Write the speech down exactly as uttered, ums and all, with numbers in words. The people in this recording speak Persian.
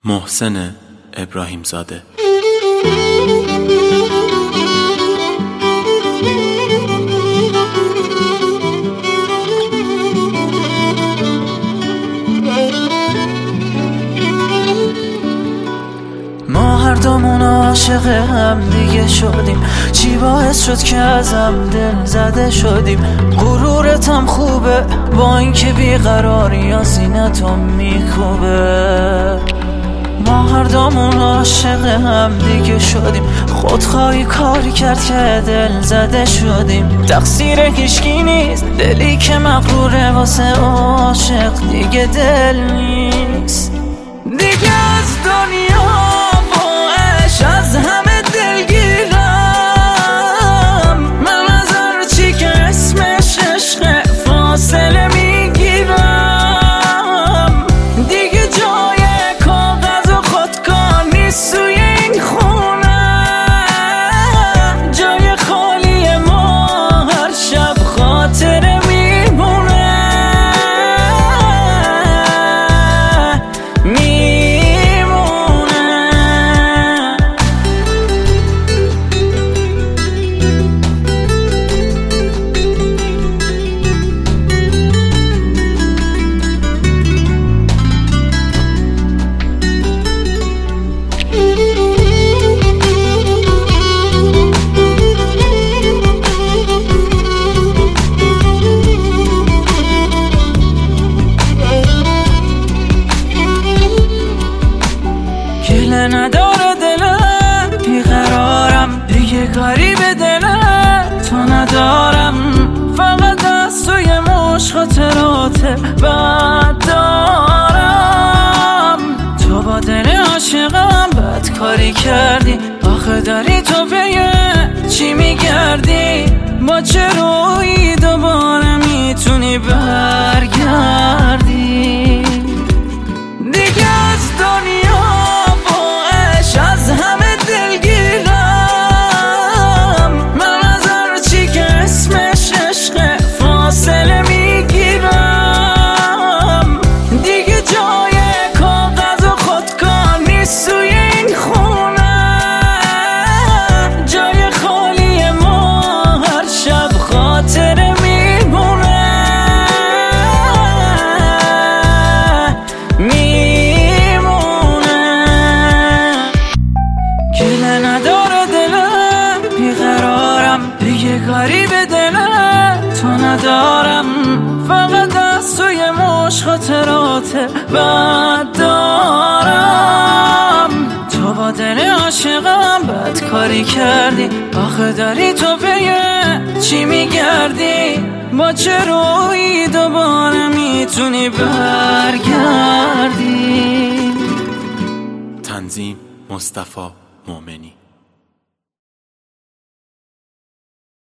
محسن ابراهیم زاده. ما هر دومون عاشق هم دیگه شدیم، چی باعث شد که ازم دل زده شدیم؟ غرورتم خوبه با اینکه بیقراری و سینتو میکوبه. ما هر دومون عاشق هم دیگه شدیم، خودخواهی کاری کرد که دل زده شدیم. تقصیر هیچکی نیست، دلی که مغروره واسه عاشق دیگه دل نیست. دیگه از دنیا از همه دلگیرم، من از هر چی که اسمش عشق فاصله میگیرم. دیگه جای کاغذ و خودکار نیست توی این خونه، جای خالی ما هر شب خاطره میمونه. گله نداره دلم، بیقرارم دیگه کاری به دلم تو ندارم. فقط از توی مشت خاطرات بد دارم. تو با دل عاشقم بد کاری کردی، آخه داری تو به چی میگردی؟ با چه روی دوباره میتونی برگردی؟ دیگه از دنیا از همه دلگیرم، من از هر چی که اسمش عشق فاصله میگیرم. دیگه جای کاغذ و خودکار نیست توی این خونه، جای خالی ما هر شب خاطره میمونه. گله نداره دلم، بیقرارم دیگه کاری به دلم تو ندارم. فقط از توی مشت خاطرات بد دارم. تو با دل عاشقم بد کاری کردی، آخه داری تو به چی میگردی؟ با چه روی دوباره میتونی برگردی؟ تنظیم مصطفی مومنی.